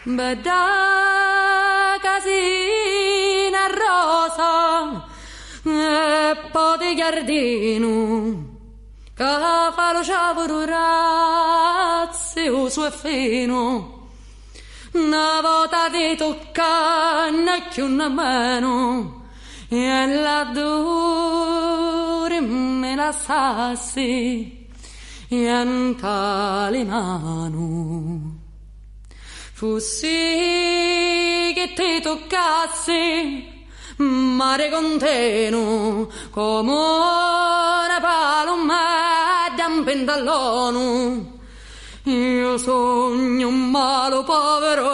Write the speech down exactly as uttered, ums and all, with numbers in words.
Bella casina rosa e poi di giardino che fa lo sciavolo razio suo fino una volta di toccare più una mano e la dure me la sassi e in tale mano fossi che ti toccassi mare conteno come una paloma da un pentallone io sogno un malo povero